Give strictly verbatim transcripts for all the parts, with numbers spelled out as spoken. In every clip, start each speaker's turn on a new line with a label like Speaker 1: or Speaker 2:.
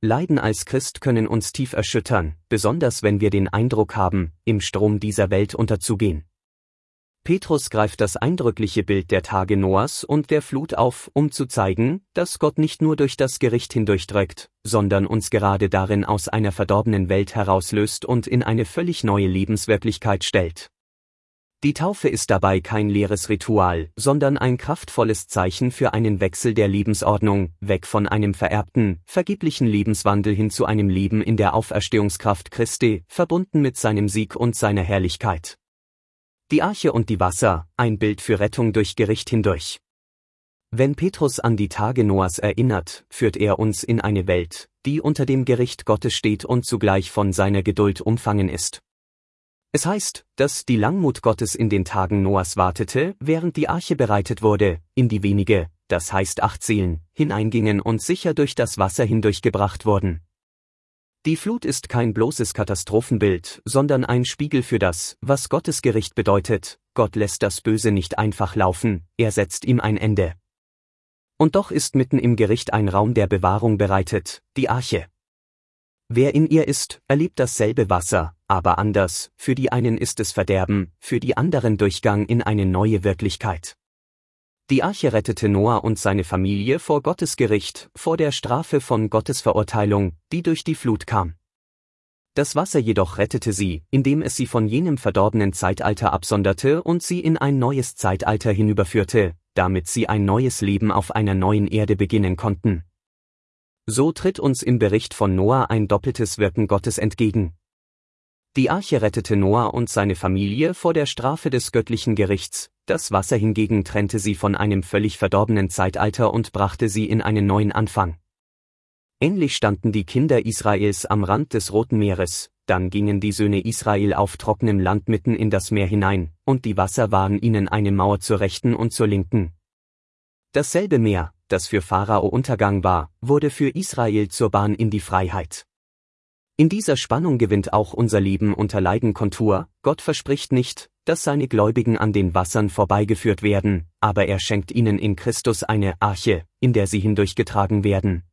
Speaker 1: Leiden als Christ können uns tief erschüttern, besonders wenn wir den Eindruck haben, im Strom dieser Welt unterzugehen. Petrus greift das eindrückliche Bild der Tage Noahs und der Flut auf, um zu zeigen, dass Gott nicht nur durch das Gericht hindurchdrückt, sondern uns gerade darin aus einer verdorbenen Welt herauslöst und in eine völlig neue Lebenswirklichkeit stellt. Die Taufe ist dabei kein leeres Ritual, sondern ein kraftvolles Zeichen für einen Wechsel der Lebensordnung, weg von einem vererbten, vergeblichen Lebenswandel hin zu einem Leben in der Auferstehungskraft Christi, verbunden mit seinem Sieg und seiner Herrlichkeit. Die Arche und die Wasser, ein Bild für Rettung durch Gericht hindurch. Wenn Petrus an die Tage Noahs erinnert, führt er uns in eine Welt, die unter dem Gericht Gottes steht und zugleich von seiner Geduld umfangen ist. Es heißt, dass die Langmut Gottes in den Tagen Noahs wartete, während die Arche bereitet wurde, in die wenige, das heißt acht Seelen, hineingingen und sicher durch das Wasser hindurchgebracht wurden. Die Flut ist kein bloßes Katastrophenbild, sondern ein Spiegel für das, was Gottes Gericht bedeutet. Gott lässt das Böse nicht einfach laufen, er setzt ihm ein Ende. Und doch ist mitten im Gericht ein Raum der Bewahrung bereitet, die Arche. Wer in ihr ist, erlebt dasselbe Wasser, aber anders, für die einen ist es Verderben, für die anderen Durchgang in eine neue Wirklichkeit. Die Arche rettete Noah und seine Familie vor Gottes Gericht, vor der Strafe von Gottes Verurteilung, die durch die Flut kam. Das Wasser jedoch rettete sie, indem es sie von jenem verdorbenen Zeitalter absonderte und sie in ein neues Zeitalter hinüberführte, damit sie ein neues Leben auf einer neuen Erde beginnen konnten. So tritt uns im Bericht von Noah ein doppeltes Wirken Gottes entgegen. Die Arche rettete Noah und seine Familie vor der Strafe des göttlichen Gerichts, das Wasser hingegen trennte sie von einem völlig verdorbenen Zeitalter und brachte sie in einen neuen Anfang. Ähnlich standen die Kinder Israels am Rand des Roten Meeres, dann gingen die Söhne Israel auf trockenem Land mitten in das Meer hinein, und die Wasser waren ihnen eine Mauer zur Rechten und zur Linken. Dasselbe Meer, das für Pharao Untergang war, wurde für Israel zur Bahn in die Freiheit. In dieser Spannung gewinnt auch unser Leben unter Leiden Kontur. Gott verspricht nicht, dass seine Gläubigen an den Wassern vorbeigeführt werden, aber er schenkt ihnen in Christus eine Arche, in der sie hindurchgetragen werden.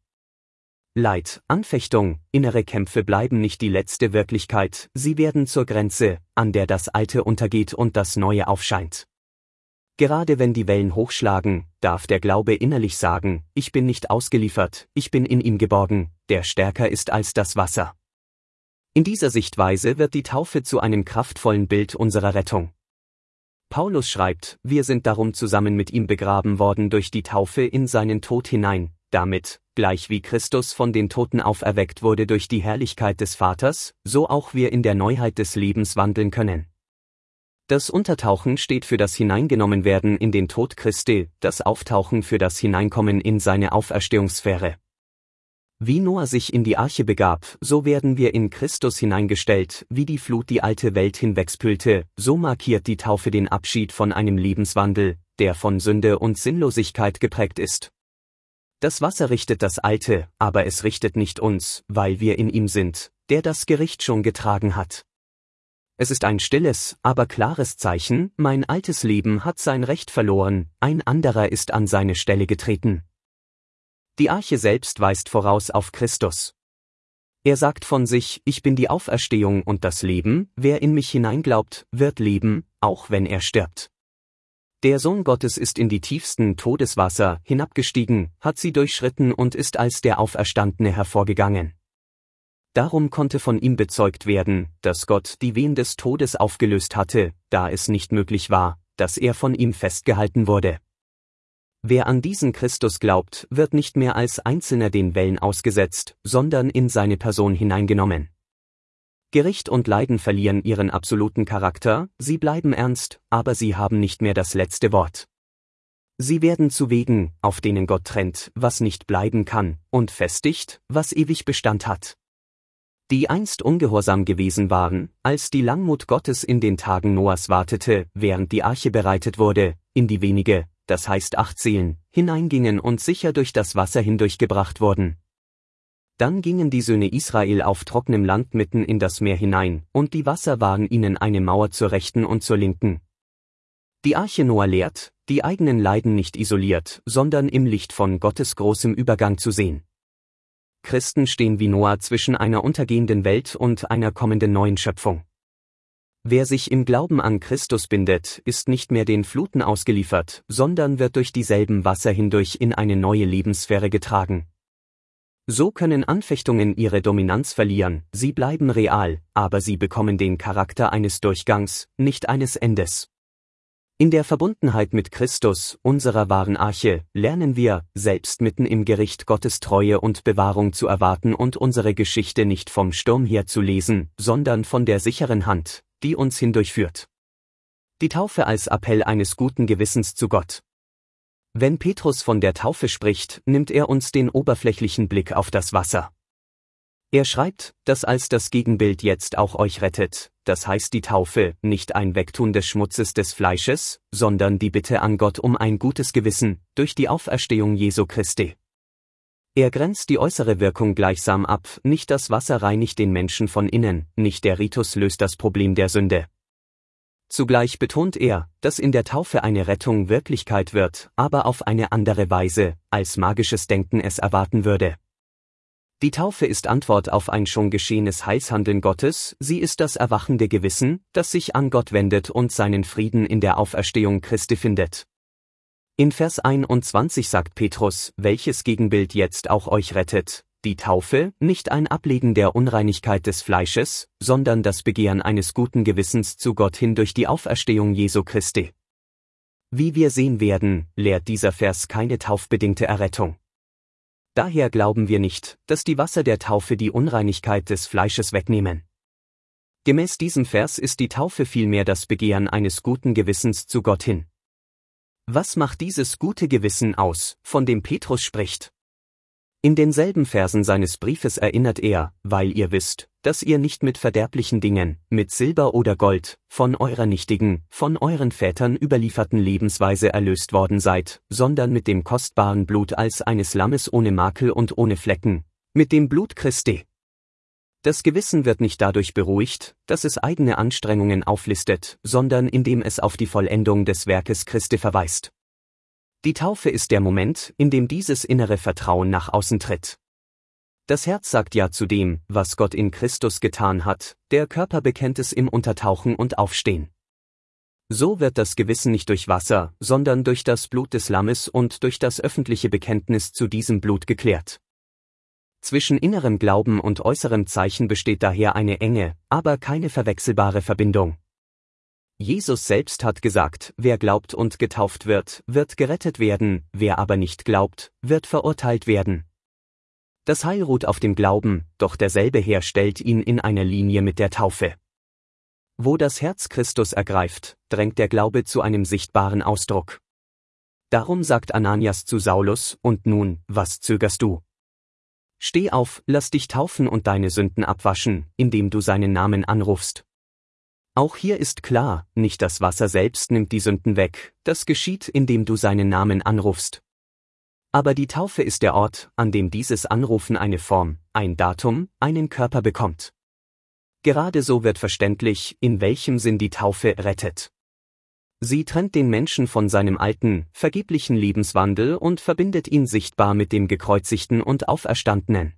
Speaker 1: Leid, Anfechtung, innere Kämpfe bleiben nicht die letzte Wirklichkeit, sie werden zur Grenze, an der das Alte untergeht und das Neue aufscheint. Gerade wenn die Wellen hochschlagen, darf der Glaube innerlich sagen, ich bin nicht ausgeliefert, ich bin in ihm geborgen, der stärker ist als das Wasser. In dieser Sichtweise wird die Taufe zu einem kraftvollen Bild unserer Rettung. Paulus schreibt, wir sind darum zusammen mit ihm begraben worden durch die Taufe in seinen Tod hinein, damit, gleich wie Christus von den Toten auferweckt wurde durch die Herrlichkeit des Vaters, so auch wir in der Neuheit des Lebens wandeln können. Das Untertauchen steht für das Hineingenommenwerden in den Tod Christi, das Auftauchen für das Hineinkommen in seine Auferstehungssphäre. Wie Noah sich in die Arche begab, so werden wir in Christus hineingestellt, wie die Flut die alte Welt hinwegspülte, so markiert die Taufe den Abschied von einem Lebenswandel, der von Sünde und Sinnlosigkeit geprägt ist. Das Wasser richtet das Alte, aber es richtet nicht uns, weil wir in ihm sind, der das Gericht schon getragen hat. Es ist ein stilles, aber klares Zeichen, mein altes Leben hat sein Recht verloren, ein anderer ist an seine Stelle getreten. Die Arche selbst weist voraus auf Christus. Er sagt von sich, ich bin die Auferstehung und das Leben, wer in mich hineinglaubt, wird leben, auch wenn er stirbt. Der Sohn Gottes ist in die tiefsten Todeswasser hinabgestiegen, hat sie durchschritten und ist als der Auferstandene hervorgegangen. Darum konnte von ihm bezeugt werden, dass Gott die Wehen des Todes aufgelöst hatte, da es nicht möglich war, dass er von ihm festgehalten wurde. Wer an diesen Christus glaubt, wird nicht mehr als Einzelner den Wellen ausgesetzt, sondern in seine Person hineingenommen. Gericht und Leiden verlieren ihren absoluten Charakter, sie bleiben ernst, aber sie haben nicht mehr das letzte Wort. Sie werden zu Wegen, auf denen Gott trennt, was nicht bleiben kann, und festigt, was ewig Bestand hat. Die einst ungehorsam gewesen waren, als die Langmut Gottes in den Tagen Noahs wartete, während die Arche bereitet wurde, in die wenige, das heißt acht Seelen, hineingingen und sicher durch das Wasser hindurchgebracht wurden. Dann gingen die Söhne Israel auf trockenem Land mitten in das Meer hinein, und die Wasser waren ihnen eine Mauer zur Rechten und zur Linken. Die Arche Noah lehrt, die eigenen Leiden nicht isoliert, sondern im Licht von Gottes großem Übergang zu sehen. Christen stehen wie Noah zwischen einer untergehenden Welt und einer kommenden neuen Schöpfung. Wer sich im Glauben an Christus bindet, ist nicht mehr den Fluten ausgeliefert, sondern wird durch dieselben Wasser hindurch in eine neue Lebenssphäre getragen. So können Anfechtungen ihre Dominanz verlieren, sie bleiben real, aber sie bekommen den Charakter eines Durchgangs, nicht eines Endes. In der Verbundenheit mit Christus, unserer wahren Arche, lernen wir, selbst mitten im Gericht Gottes Treue und Bewahrung zu erwarten und unsere Geschichte nicht vom Sturm her zu lesen, sondern von der sicheren Hand, die uns hindurchführt. Die Taufe als Appell eines guten Gewissens zu Gott. Wenn Petrus von der Taufe spricht, nimmt er uns den oberflächlichen Blick auf das Wasser. Er schreibt, dass als das Gegenbild jetzt auch euch rettet, das heißt die Taufe, nicht ein Wegtun des Schmutzes des Fleisches, sondern die Bitte an Gott um ein gutes Gewissen, durch die Auferstehung Jesu Christi. Er grenzt die äußere Wirkung gleichsam ab, nicht das Wasser reinigt den Menschen von innen, nicht der Ritus löst das Problem der Sünde. Zugleich betont er, dass in der Taufe eine Rettung Wirklichkeit wird, aber auf eine andere Weise, als magisches Denken es erwarten würde. Die Taufe ist Antwort auf ein schon geschehenes Heilshandeln Gottes, sie ist das erwachende Gewissen, das sich an Gott wendet und seinen Frieden in der Auferstehung Christi findet. In Vers einundzwanzig sagt Petrus, welches Gegenbild jetzt auch euch rettet, die Taufe, nicht ein Ablegen der Unreinigkeit des Fleisches, sondern das Begehren eines guten Gewissens zu Gott hin durch die Auferstehung Jesu Christi. Wie wir sehen werden, lehrt dieser Vers keine taufbedingte Errettung. Daher glauben wir nicht, dass die Wasser der Taufe die Unreinigkeit des Fleisches wegnehmen. Gemäß diesem Vers ist die Taufe vielmehr das Begehren eines guten Gewissens zu Gott hin. Was macht dieses gute Gewissen aus, von dem Petrus spricht? In denselben Versen seines Briefes erinnert er, weil ihr wisst, dass ihr nicht mit verderblichen Dingen, mit Silber oder Gold, von eurer nichtigen, von euren Vätern überlieferten Lebensweise erlöst worden seid, sondern mit dem kostbaren Blut als eines Lammes ohne Makel und ohne Flecken, mit dem Blut Christi. Das Gewissen wird nicht dadurch beruhigt, dass es eigene Anstrengungen auflistet, sondern indem es auf die Vollendung des Werkes Christi verweist. Die Taufe ist der Moment, in dem dieses innere Vertrauen nach außen tritt. Das Herz sagt ja zu dem, was Gott in Christus getan hat, der Körper bekennt es im Untertauchen und Aufstehen. So wird das Gewissen nicht durch Wasser, sondern durch das Blut des Lammes und durch das öffentliche Bekenntnis zu diesem Blut geklärt. Zwischen innerem Glauben und äußerem Zeichen besteht daher eine enge, aber keine verwechselbare Verbindung. Jesus selbst hat gesagt, wer glaubt und getauft wird, wird gerettet werden, wer aber nicht glaubt, wird verurteilt werden. Das Heil ruht auf dem Glauben, doch derselbe Herr stellt ihn in einer Linie mit der Taufe. Wo das Herz Christus ergreift, drängt der Glaube zu einem sichtbaren Ausdruck. Darum sagt Ananias zu Saulus, und nun, was zögerst du? Steh auf, lass dich taufen und deine Sünden abwaschen, indem du seinen Namen anrufst. Auch hier ist klar, nicht das Wasser selbst nimmt die Sünden weg, das geschieht, indem du seinen Namen anrufst. Aber die Taufe ist der Ort, an dem dieses Anrufen eine Form, ein Datum, einen Körper bekommt. Gerade so wird verständlich, in welchem Sinn die Taufe rettet. Sie trennt den Menschen von seinem alten, vergeblichen Lebenswandel und verbindet ihn sichtbar mit dem Gekreuzigten und Auferstandenen.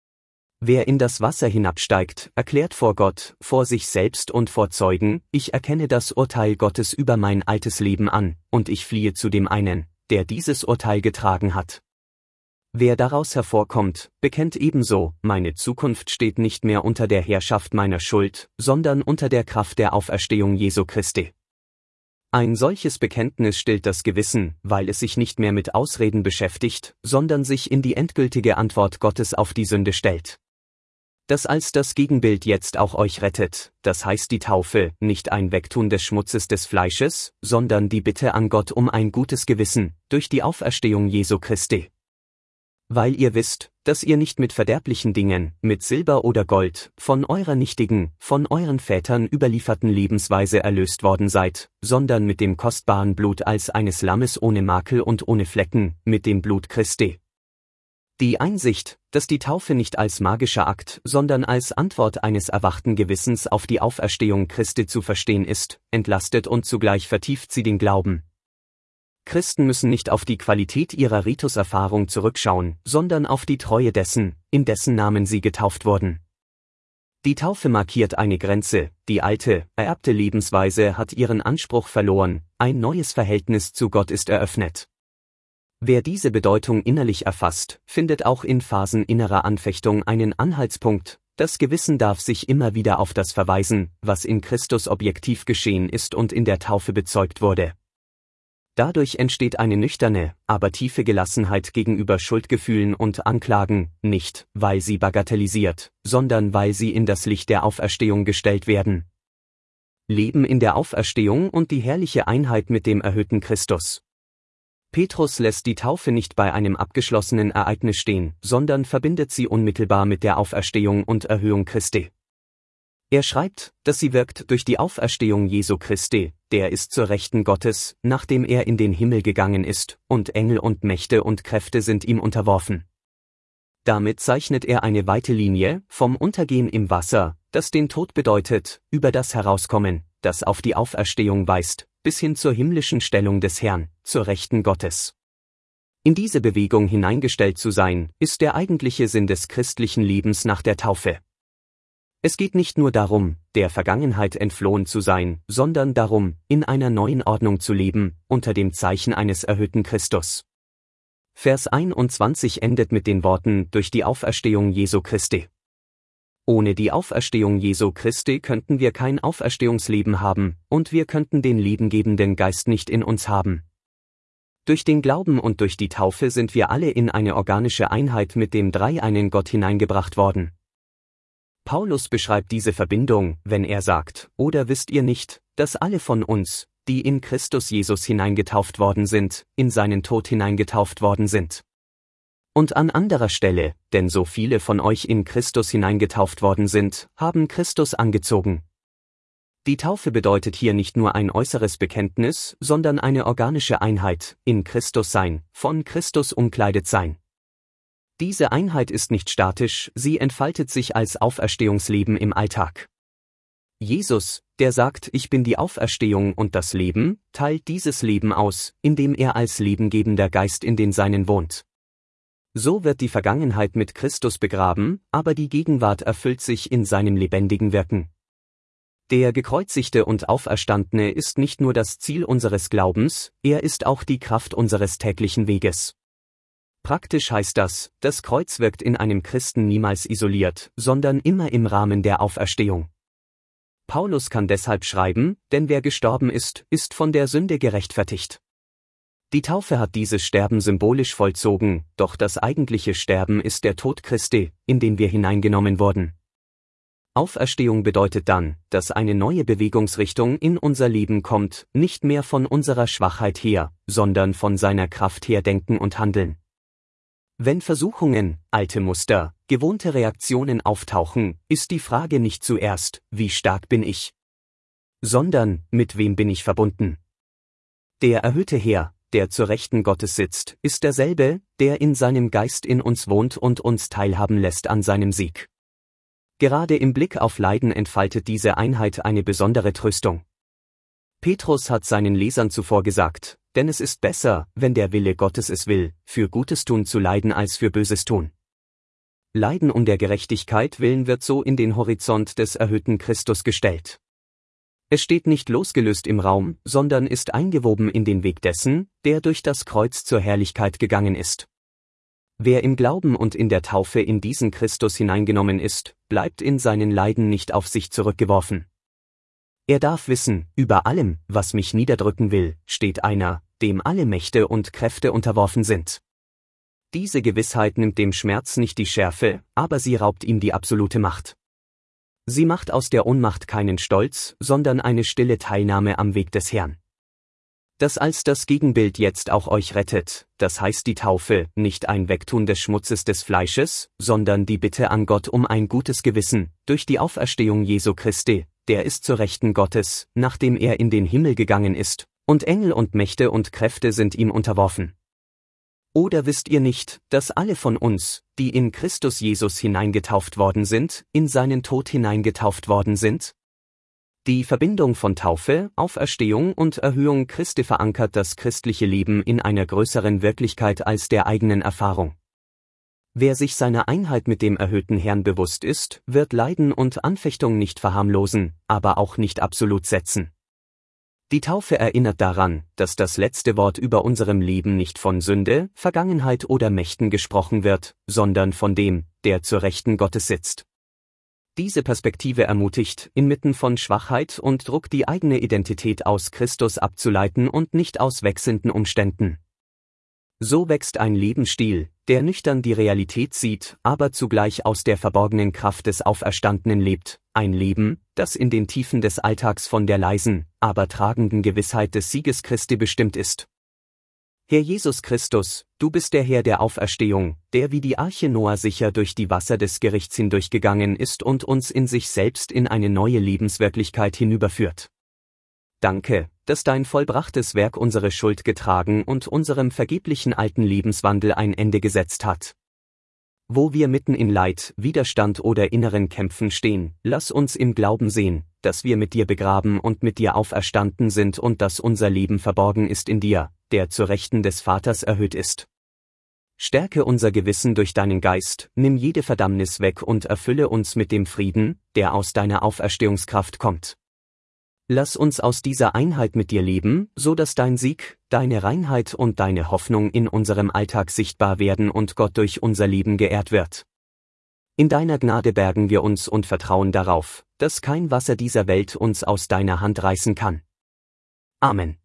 Speaker 1: Wer in das Wasser hinabsteigt, erklärt vor Gott, vor sich selbst und vor Zeugen, ich erkenne das Urteil Gottes über mein altes Leben an, und ich fliehe zu dem einen, der dieses Urteil getragen hat. Wer daraus hervorkommt, bekennt ebenso, meine Zukunft steht nicht mehr unter der Herrschaft meiner Schuld, sondern unter der Kraft der Auferstehung Jesu Christi. Ein solches Bekenntnis stillt das Gewissen, weil es sich nicht mehr mit Ausreden beschäftigt, sondern sich in die endgültige Antwort Gottes auf die Sünde stellt. Das als das Gegenbild jetzt auch euch rettet, das heißt die Taufe, nicht ein Wegtun des Schmutzes des Fleisches, sondern die Bitte an Gott um ein gutes Gewissen, durch die Auferstehung Jesu Christi. Weil ihr wisst, dass ihr nicht mit verderblichen Dingen, mit Silber oder Gold, von eurer nichtigen, von euren Vätern überlieferten Lebensweise erlöst worden seid, sondern mit dem kostbaren Blut als eines Lammes ohne Makel und ohne Flecken, mit dem Blut Christi. Die Einsicht, dass die Taufe nicht als magischer Akt, sondern als Antwort eines erwachten Gewissens auf die Auferstehung Christi zu verstehen ist, entlastet und zugleich vertieft sie den Glauben. Christen müssen nicht auf die Qualität ihrer Rituserfahrung zurückschauen, sondern auf die Treue dessen, in dessen Namen sie getauft wurden. Die Taufe markiert eine Grenze, die alte, ererbte Lebensweise hat ihren Anspruch verloren, ein neues Verhältnis zu Gott ist eröffnet. Wer diese Bedeutung innerlich erfasst, findet auch in Phasen innerer Anfechtung einen Anhaltspunkt. Das Gewissen darf sich immer wieder auf das verweisen, was in Christus objektiv geschehen ist und in der Taufe bezeugt wurde. Dadurch entsteht eine nüchterne, aber tiefe Gelassenheit gegenüber Schuldgefühlen und Anklagen, nicht, weil sie bagatellisiert, sondern weil sie in das Licht der Auferstehung gestellt werden. Leben in der Auferstehung und die herrliche Einheit mit dem erhöhten Christus. Petrus lässt die Taufe nicht bei einem abgeschlossenen Ereignis stehen, sondern verbindet sie unmittelbar mit der Auferstehung und Erhöhung Christi. Er schreibt, dass sie wirkt durch die Auferstehung Jesu Christi, der ist zur Rechten Gottes, nachdem er in den Himmel gegangen ist, und Engel und Mächte und Kräfte sind ihm unterworfen. Damit zeichnet er eine weite Linie, vom Untergehen im Wasser, das den Tod bedeutet, über das Herauskommen, das auf die Auferstehung weist, bis hin zur himmlischen Stellung des Herrn, zur Rechten Gottes. In diese Bewegung hineingestellt zu sein, ist der eigentliche Sinn des christlichen Lebens nach der Taufe. Es geht nicht nur darum, der Vergangenheit entflohen zu sein, sondern darum, in einer neuen Ordnung zu leben, unter dem Zeichen eines erhöhten Christus. Vers einundzwanzig endet mit den Worten, durch die Auferstehung Jesu Christi. Ohne die Auferstehung Jesu Christi könnten wir kein Auferstehungsleben haben, und wir könnten den lebengebenden Geist nicht in uns haben. Durch den Glauben und durch die Taufe sind wir alle in eine organische Einheit mit dem dreieinen Gott hineingebracht worden. Paulus beschreibt diese Verbindung, wenn er sagt, oder wisst ihr nicht, dass alle von uns, die in Christus Jesus hineingetauft worden sind, in seinen Tod hineingetauft worden sind. Und an anderer Stelle, denn so viele von euch in Christus hineingetauft worden sind, haben Christus angezogen. Die Taufe bedeutet hier nicht nur ein äußeres Bekenntnis, sondern eine organische Einheit, in Christus sein, von Christus umkleidet sein. Diese Einheit ist nicht statisch, sie entfaltet sich als Auferstehungsleben im Alltag. Jesus, der sagt, ich bin die Auferstehung und das Leben, teilt dieses Leben aus, indem er als lebengebender Geist in den Seinen wohnt. So wird die Vergangenheit mit Christus begraben, aber die Gegenwart erfüllt sich in seinem lebendigen Wirken. Der Gekreuzigte und Auferstandene ist nicht nur das Ziel unseres Glaubens, er ist auch die Kraft unseres täglichen Weges. Praktisch heißt das, das Kreuz wirkt in einem Christen niemals isoliert, sondern immer im Rahmen der Auferstehung. Paulus kann deshalb schreiben, denn wer gestorben ist, ist von der Sünde gerechtfertigt. Die Taufe hat dieses Sterben symbolisch vollzogen, doch das eigentliche Sterben ist der Tod Christi, in den wir hineingenommen wurden. Auferstehung bedeutet dann, dass eine neue Bewegungsrichtung in unser Leben kommt, nicht mehr von unserer Schwachheit her, sondern von seiner Kraft her denken und handeln. Wenn Versuchungen, alte Muster, gewohnte Reaktionen auftauchen, ist die Frage nicht zuerst, wie stark bin ich, sondern, mit wem bin ich verbunden? Der erhöhte Herr, der zur Rechten Gottes sitzt, ist derselbe, der in seinem Geist in uns wohnt und uns teilhaben lässt an seinem Sieg. Gerade im Blick auf Leiden entfaltet diese Einheit eine besondere Tröstung. Petrus hat seinen Lesern zuvor gesagt, denn es ist besser, wenn der Wille Gottes es will, für Gutes tun zu leiden als für Böses tun. Leiden um der Gerechtigkeit willen wird so in den Horizont des erhöhten Christus gestellt. Es steht nicht losgelöst im Raum, sondern ist eingewoben in den Weg dessen, der durch das Kreuz zur Herrlichkeit gegangen ist. Wer im Glauben und in der Taufe in diesen Christus hineingenommen ist, bleibt in seinen Leiden nicht auf sich zurückgeworfen. Er darf wissen, über allem, was mich niederdrücken will, steht einer, dem alle Mächte und Kräfte unterworfen sind. Diese Gewissheit nimmt dem Schmerz nicht die Schärfe, aber sie raubt ihm die absolute Macht. Sie macht aus der Ohnmacht keinen Stolz, sondern eine stille Teilnahme am Weg des Herrn. Das als das Gegenbild jetzt auch euch rettet, das heißt die Taufe, nicht ein Wegtun des Schmutzes des Fleisches, sondern die Bitte an Gott um ein gutes Gewissen, durch die Auferstehung Jesu Christi, der ist zur Rechten Gottes, nachdem er in den Himmel gegangen ist, und Engel und Mächte und Kräfte sind ihm unterworfen. Oder wisst ihr nicht, dass alle von uns, die in Christus Jesus hineingetauft worden sind, in seinen Tod hineingetauft worden sind? Die Verbindung von Taufe, Auferstehung und Erhöhung Christi verankert das christliche Leben in einer größeren Wirklichkeit als der eigenen Erfahrung. Wer sich seiner Einheit mit dem erhöhten Herrn bewusst ist, wird Leiden und Anfechtung nicht verharmlosen, aber auch nicht absolut setzen. Die Taufe erinnert daran, dass das letzte Wort über unserem Leben nicht von Sünde, Vergangenheit oder Mächten gesprochen wird, sondern von dem, der zur Rechten Gottes sitzt. Diese Perspektive ermutigt, inmitten von Schwachheit und Druck die eigene Identität aus Christus abzuleiten und nicht aus wechselnden Umständen. So wächst ein Lebensstil, der nüchtern die Realität sieht, aber zugleich aus der verborgenen Kraft des Auferstandenen lebt, ein Leben, das in den Tiefen des Alltags von der leisen, aber tragenden Gewissheit des Sieges Christi bestimmt ist. Herr Jesus Christus, du bist der Herr der Auferstehung, der wie die Arche Noah sicher durch die Wasser des Gerichts hindurchgegangen ist und uns in sich selbst in eine neue Lebenswirklichkeit hinüberführt. Danke, dass dein vollbrachtes Werk unsere Schuld getragen und unserem vergeblichen alten Lebenswandel ein Ende gesetzt hat. Wo wir mitten in Leid, Widerstand oder inneren Kämpfen stehen, lass uns im Glauben sehen, dass wir mit dir begraben und mit dir auferstanden sind und dass unser Leben verborgen ist in dir, der zur Rechten des Vaters erhöht ist. Stärke unser Gewissen durch deinen Geist, nimm jede Verdammnis weg und erfülle uns mit dem Frieden, der aus deiner Auferstehungskraft kommt. Lass uns aus dieser Einheit mit dir leben, so dass dein Sieg, deine Reinheit und deine Hoffnung in unserem Alltag sichtbar werden und Gott durch unser Leben geehrt wird. In deiner Gnade bergen wir uns und vertrauen darauf, dass kein Wasser dieser Welt uns aus deiner Hand reißen kann. Amen.